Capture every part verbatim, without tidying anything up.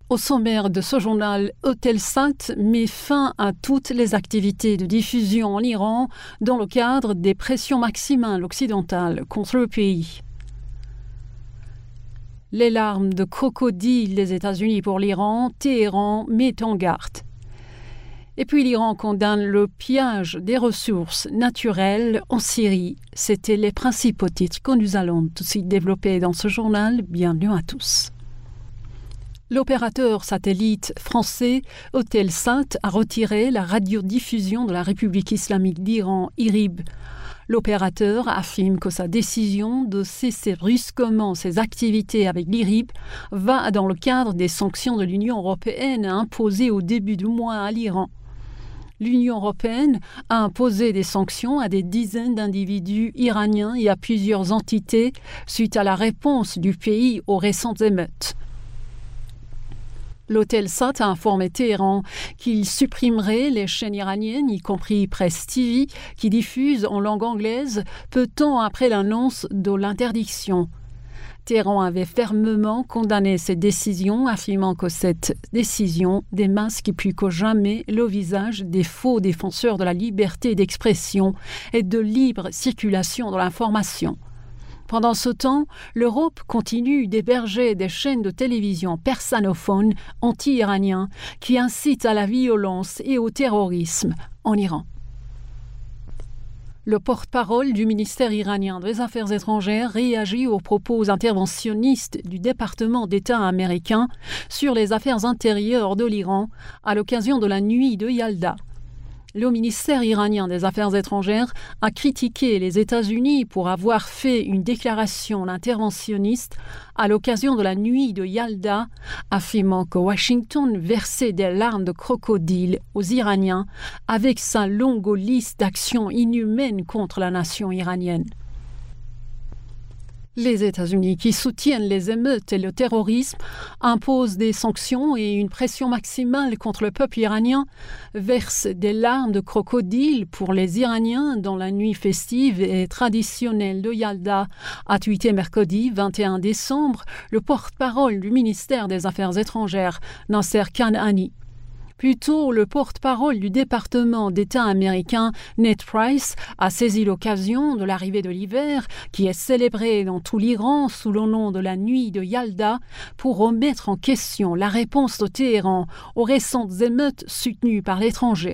Au sommaire de ce journal, Eutelsat met fin à toutes les activités de diffusion en Iran dans le cadre des pressions maximales occidentales contre le pays. Les larmes de crocodile des États-Unis pour l'Iran, Téhéran met en garde. Et puis l'Iran condamne le pillage des ressources naturelles en Syrie. C'étaient les principaux titres que nous allons tout de suite développer dans ce journal. Bienvenue à tous. L'opérateur satellite français Eutelsat a retiré la radiodiffusion de la République islamique d'Iran, I R I B. L'opérateur affirme que sa décision de cesser brusquement ses activités avec l'I R I B va dans le cadre des sanctions de l'Union européenne imposées au début du mois à l'Iran. L'Union européenne a imposé des sanctions à des dizaines d'individus iraniens et à plusieurs entités suite à la réponse du pays aux récentes émeutes. L'Eutelsat a informé Téhéran qu'il supprimerait les chaînes iraniennes, y compris Press T V, qui diffusent en langue anglaise peu de temps après l'annonce de l'interdiction. Téhéran avait fermement condamné cette décision, affirmant que cette décision démasque plus que jamais le visage des faux défenseurs de la liberté d'expression et de libre circulation de l'information. Pendant ce temps, l'Europe continue d'héberger des chaînes de télévision persanophones anti-iraniens qui incitent à la violence et au terrorisme en Iran. Le porte-parole du ministère iranien des Affaires étrangères réagit aux propos interventionnistes du département d'État américain sur les affaires intérieures de l'Iran à l'occasion de la nuit de Yalda. Le ministère iranien des Affaires étrangères a critiqué les États-Unis pour avoir fait une déclaration interventionniste à l'occasion de la nuit de Yalda, affirmant que Washington versait des larmes de crocodile aux Iraniens avec sa longue liste d'actions inhumaines contre la nation iranienne. Les États-Unis, qui soutiennent les émeutes et le terrorisme, imposent des sanctions et une pression maximale contre le peuple iranien, versent des larmes de crocodile pour les Iraniens dans la nuit festive et traditionnelle de Yalda, a tweeté mercredi vingt et un décembre le porte-parole du ministère des Affaires étrangères, Nasser Kanani. Plus tôt, le porte-parole du département d'État américain, Ned Price, a saisi l'occasion de l'arrivée de l'hiver, qui est célébrée dans tout l'Iran sous le nom de la nuit de Yalda, pour remettre en question la réponse de Téhéran aux récentes émeutes soutenues par l'étranger.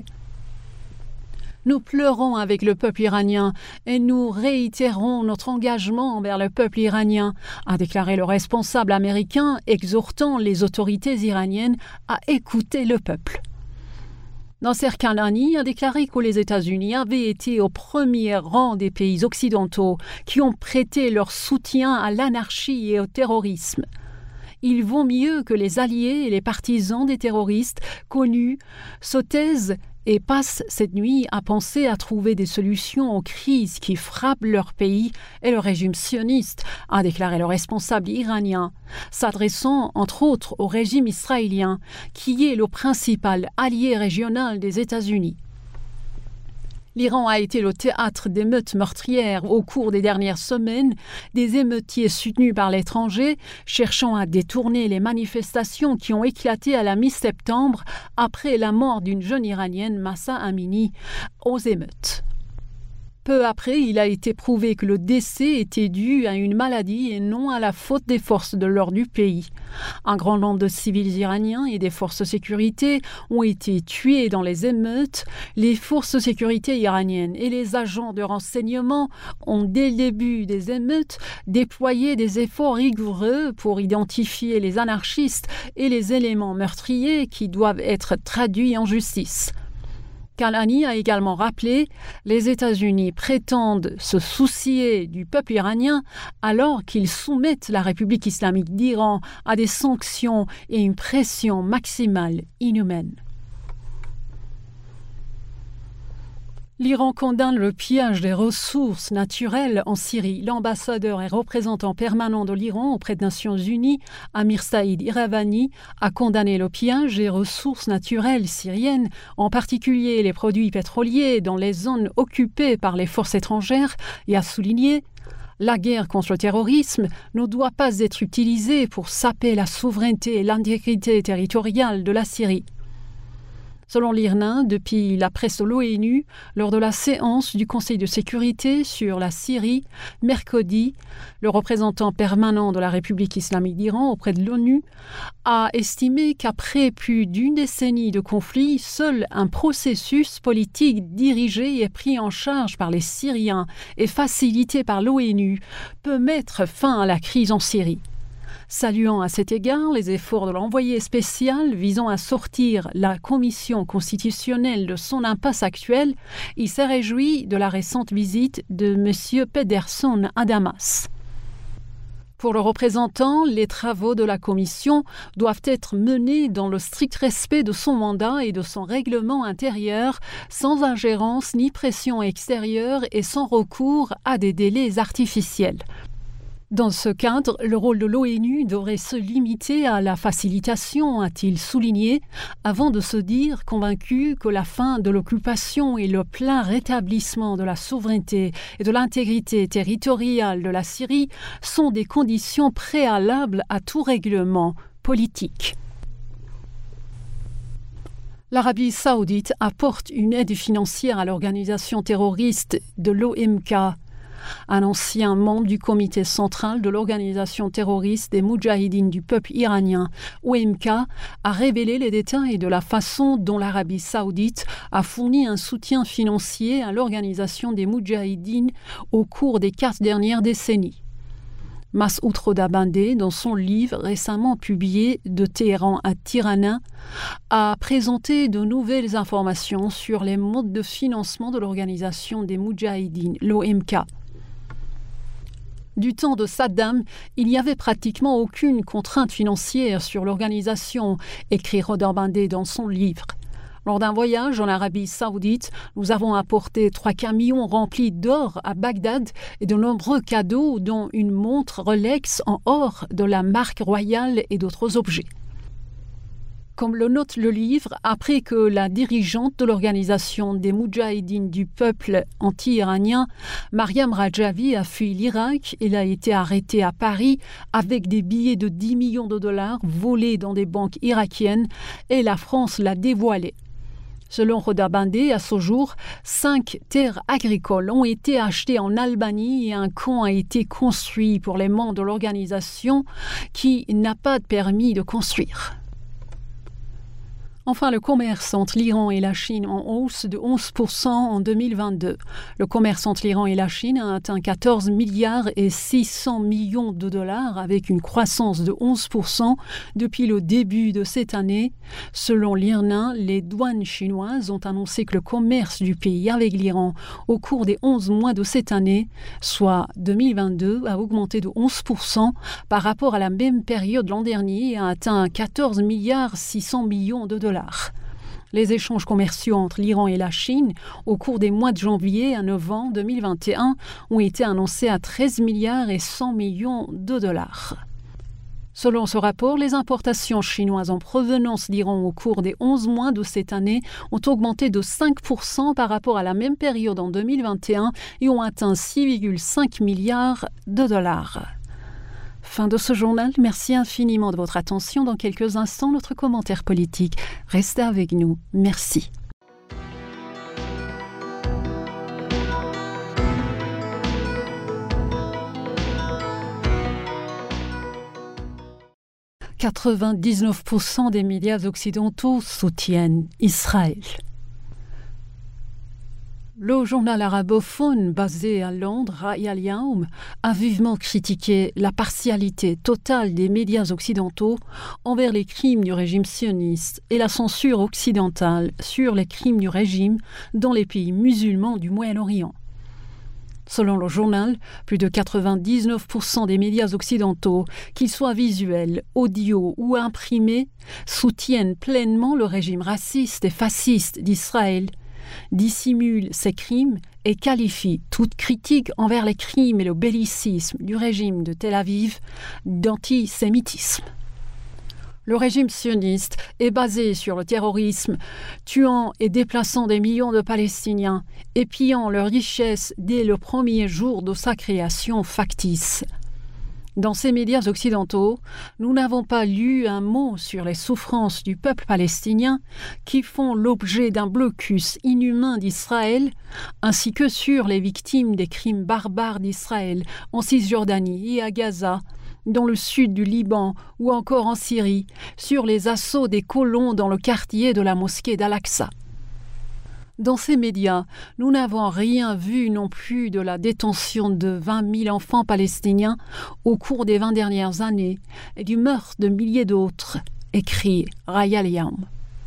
Nous pleurons avec le peuple iranien et nous réitérons notre engagement envers le peuple iranien, a déclaré le responsable américain, exhortant les autorités iraniennes à écouter le peuple. Nasser Kanani a déclaré que les États-Unis avaient été au premier rang des pays occidentaux qui ont prêté leur soutien à l'anarchie et au terrorisme. Il vaut mieux que les alliés et les partisans des terroristes connus se taisent et passent cette nuit à penser à trouver des solutions aux crises qui frappent leur pays et le régime sioniste, a déclaré le responsable iranien, s'adressant entre autres au régime israélien, qui est le principal allié régional des États-Unis. L'Iran a été le théâtre d'émeutes meurtrières au cours des dernières semaines, des émeutiers soutenus par l'étranger, cherchant à détourner les manifestations qui ont éclaté à la mi-septembre après la mort d'une jeune Iranienne, Mahsa Amini, aux émeutes. Peu après, il a été prouvé que le décès était dû à une maladie et non à la faute des forces de l'ordre du pays. Un grand nombre de civils iraniens et des forces de sécurité ont été tués dans les émeutes. Les forces de sécurité iraniennes et les agents de renseignement ont, dès le début des émeutes, déployé des efforts rigoureux pour identifier les anarchistes et les éléments meurtriers qui doivent être traduits en justice. Kanani a également rappelé « Les États-Unis prétendent se soucier du peuple iranien alors qu'ils soumettent la République islamique d'Iran à des sanctions et une pression maximale inhumaine. » L'Iran condamne le pillage des ressources naturelles en Syrie. L'ambassadeur et représentant permanent de l'Iran auprès des Nations Unies, Amir Saïd Iravani, a condamné le pillage des ressources naturelles syriennes, en particulier les produits pétroliers dans les zones occupées par les forces étrangères, et a souligné La guerre contre le terrorisme ne doit pas être utilisée pour saper la souveraineté et l'intégrité territoriale de la Syrie. Selon l'I R N A, depuis la presse de l'ONU, lors de la séance du Conseil de sécurité sur la Syrie, mercredi, le représentant permanent de la République islamique d'Iran auprès de l'ONU a estimé qu'après plus d'une décennie de conflit, seul un processus politique dirigé et pris en charge par les Syriens et facilité par l'ONU peut mettre fin à la crise en Syrie. Saluant à cet égard les efforts de l'envoyé spécial visant à sortir la commission constitutionnelle de son impasse actuelle, il s'est réjoui de la récente visite de M. Pedersen à Damas. Pour le représentant, les travaux de la commission doivent être menés dans le strict respect de son mandat et de son règlement intérieur, sans ingérence ni pression extérieure et sans recours à des délais artificiels. Dans ce cadre, le rôle de l'ONU devrait se limiter à la facilitation, a-t-il souligné, avant de se dire convaincu que la fin de l'occupation et le plein rétablissement de la souveraineté et de l'intégrité territoriale de la Syrie sont des conditions préalables à tout règlement politique. L'Arabie saoudite apporte une aide financière à l'organisation terroriste de l'O M K. Un ancien membre du comité central de l'organisation terroriste des Moudjahidines du peuple iranien, O M K, a révélé les détails de la façon dont l'Arabie saoudite a fourni un soutien financier à l'organisation des Moudjahidines au cours des quatre dernières décennies. Masoud Rodabandeh, dans son livre récemment publié « De Téhéran à Tirana », a présenté de nouvelles informations sur les modes de financement de l'organisation des Moudjahidines, l'O M K. Du temps de Saddam, il n'y avait pratiquement aucune contrainte financière sur l'organisation, écrit Rodabandeh dans son livre. Lors d'un voyage en Arabie saoudite, nous avons apporté trois camions remplis d'or à Bagdad et de nombreux cadeaux, dont une montre Rolex en or de la marque royale et d'autres objets. Comme le note le livre, après que la dirigeante de l'organisation des Moudjahidines du peuple anti-iranien, Mariam Rajavi, a fui l'Irak, elle a été arrêtée à Paris avec des billets de dix millions de dollars volés dans des banques irakiennes et la France l'a dévoilé. Selon Rodabandeh, à ce jour, cinq terres agricoles ont été achetées en Albanie et un camp a été construit pour les membres de l'organisation qui n'a pas de permis de construire. Enfin, le commerce entre l'Iran et la Chine en hausse de onze pour cent en deux mille vingt-deux. Le commerce entre l'Iran et la Chine a atteint quatorze milliards et six cents millions de dollars avec une croissance de onze pour cent depuis le début de cette année. Selon l'I R N A, les douanes chinoises ont annoncé que le commerce du pays avec l'Iran au cours des onze mois de cette année, soit deux mille vingt-deux, a augmenté de onze pour cent par rapport à la même période l'an dernier et a atteint quatorze milliards six cents millions de dollars. Les échanges commerciaux entre l'Iran et la Chine au cours des mois de janvier à novembre deux mille vingt et un ont été annoncés à treize milliards et cent millions de dollars. Selon ce rapport, les importations chinoises en provenance d'Iran au cours des onze mois de cette année ont augmenté de cinq pour cent par rapport à la même période en deux mille vingt et un et ont atteint six virgule cinq milliards de dollars. Fin de ce journal, merci infiniment de votre attention. Dans quelques instants, notre commentaire politique. Restez avec nous. Merci. quatre-vingt-dix-neuf pour cent des médias occidentaux soutiennent Israël. Le journal arabophone basé à Londres, Ra'y al-Yawm, a vivement critiqué la partialité totale des médias occidentaux envers les crimes du régime sioniste et la censure occidentale sur les crimes du régime dans les pays musulmans du Moyen-Orient. Selon le journal, plus de quatre-vingt-dix-neuf pour cent des médias occidentaux, qu'ils soient visuels, audio ou imprimés, soutiennent pleinement le régime raciste et fasciste d'Israël, dissimule ses crimes et qualifie toute critique envers les crimes et le bellicisme du régime de Tel Aviv d'antisémitisme. Le régime sioniste est basé sur le terrorisme, tuant et déplaçant des millions de Palestiniens et pillant leurs richesses dès le premier jour de sa création factice. Dans ces médias occidentaux, nous n'avons pas lu un mot sur les souffrances du peuple palestinien qui font l'objet d'un blocus inhumain d'Israël, ainsi que sur les victimes des crimes barbares d'Israël en Cisjordanie et à Gaza, dans le sud du Liban ou encore en Syrie, sur les assauts des colons dans le quartier de la mosquée d'Al-Aqsa. Dans ces médias, nous n'avons rien vu non plus de la détention de vingt mille enfants palestiniens au cours des vingt dernières années et du meurtre de milliers d'autres, écrit Raya Liam.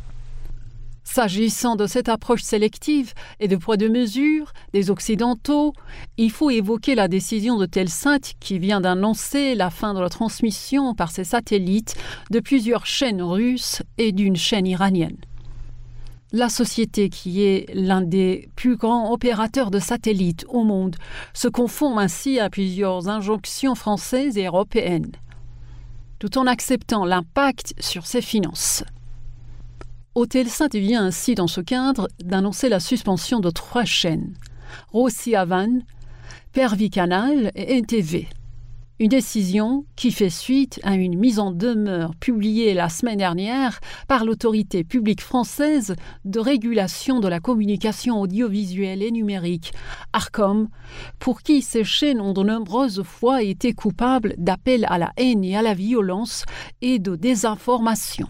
S'agissant de cette approche sélective et de poids de mesure des Occidentaux, il faut évoquer la décision de Telsat qui vient d'annoncer la fin de la transmission par ses satellites de plusieurs chaînes russes et d'une chaîne iranienne. La société, qui est l'un des plus grands opérateurs de satellites au monde, se conforme ainsi à plusieurs injonctions françaises et européennes, tout en acceptant l'impact sur ses finances. Eutelsat vient ainsi, dans ce cadre, d'annoncer la suspension de trois chaînes, Rossi Avan, Pervi Canal et N T V. Une décision qui fait suite à une mise en demeure publiée la semaine dernière par l'autorité publique française de régulation de la communication audiovisuelle et numérique, Arcom, pour qui ces chaînes ont de nombreuses fois été coupables d'appel à la haine et à la violence et de désinformation.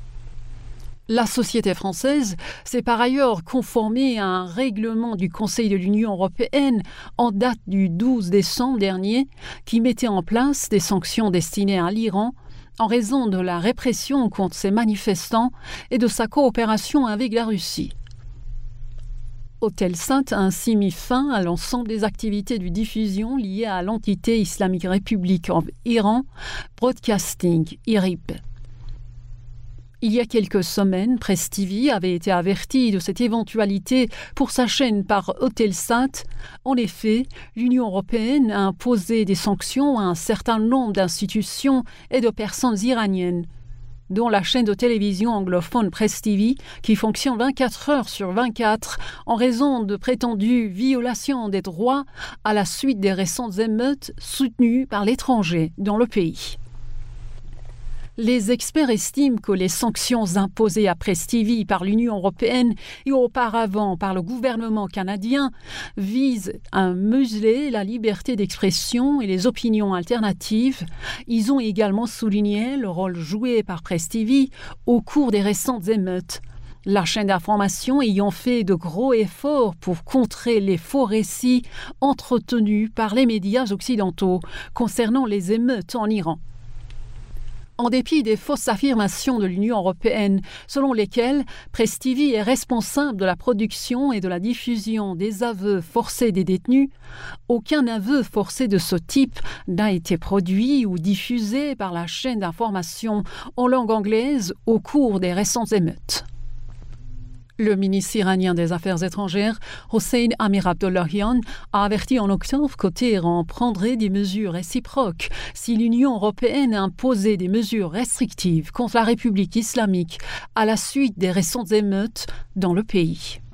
La société française s'est par ailleurs conformée à un règlement du Conseil de l'Union européenne en date du douze décembre dernier qui mettait en place des sanctions destinées à l'Iran en raison de la répression contre ses manifestants et de sa coopération avec la Russie. Eutelsat a ainsi mis fin à l'ensemble des activités de diffusion liées à l'entité Islamic Republic of Iran Broadcasting, I R I B. Il y a quelques semaines, Press T V avait été averti de cette éventualité pour sa chaîne par Eutelsat. En effet, l'Union européenne a imposé des sanctions à un certain nombre d'institutions et de personnes iraniennes, dont la chaîne de télévision anglophone Press T V, qui fonctionne vingt-quatre heures sur vingt-quatre en raison de prétendues violations des droits à la suite des récentes émeutes soutenues par l'étranger dans le pays. Les experts estiment que les sanctions imposées à Press T V par l'Union européenne et auparavant par le gouvernement canadien visent à museler la liberté d'expression et les opinions alternatives. Ils ont également souligné le rôle joué par Press T V au cours des récentes émeutes, la chaîne d'information ayant fait de gros efforts pour contrer les faux récits entretenus par les médias occidentaux concernant les émeutes en Iran. En dépit des fausses affirmations de l'Union européenne selon lesquelles Press T V est responsable de la production et de la diffusion des aveux forcés des détenus, aucun aveu forcé de ce type n'a été produit ou diffusé par la chaîne d'information en langue anglaise au cours des récentes émeutes. Le ministre iranien des Affaires étrangères, Hossein Amir-Abdollahian, a averti en octobre que Téhéran prendrait des mesures réciproques si l'Union européenne imposait des mesures restrictives contre la République islamique à la suite des récentes émeutes dans le pays.